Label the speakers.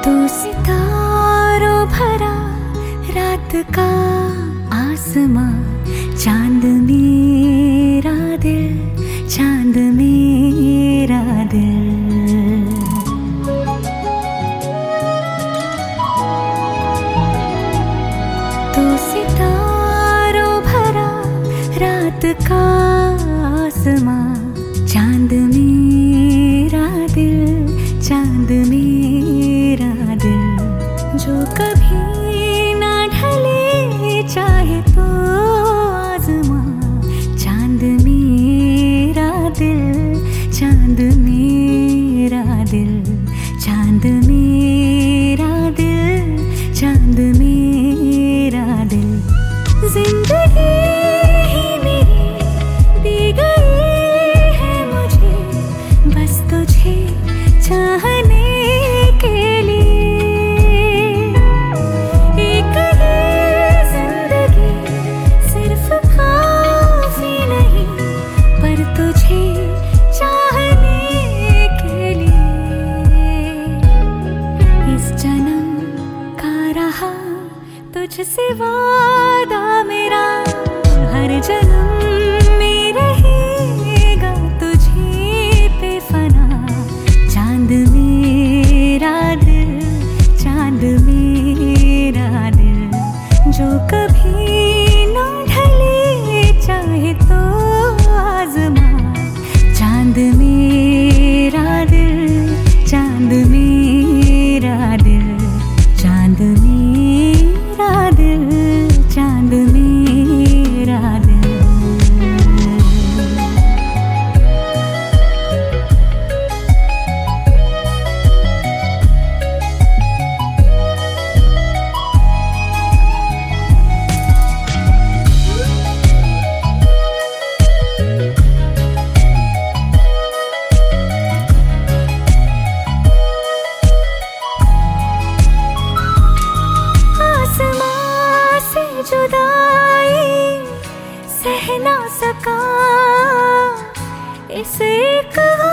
Speaker 1: तो सितारों भरा रात का आसमां, चांद मेरा दिल, चांद मेरा दिल। तो सितारों भरा रात का आसमां, चांद मेरा दिल, चांद मेरा दिल। जो कभी ना ढले चाहे तो आज़मा, चांद मेरा दिल, चांद मेरा दिल, चांद मेरा दिल, चांद मेरा दिल। जिंदगी ही मेरी दी गई है मुझे, बस तुझे चाहने के लिए। एक ये जिंदगी सिर्फ काफी नहीं, पर तुझे चाहने के लिए। इस जन्म का रहा तुझसे वादा मेरा, हर जन्म में रहेगा तुझे पे फना। चांद मेरा दिल, चांद मेरा दिल। जो कभी ना ढले चाहे तो आज़मा, चांद मेरा दिल, चांद मेरा दिल, चांद मेरा दिल, चांद मेरा दिल। जुदाई सह ना सका इस एक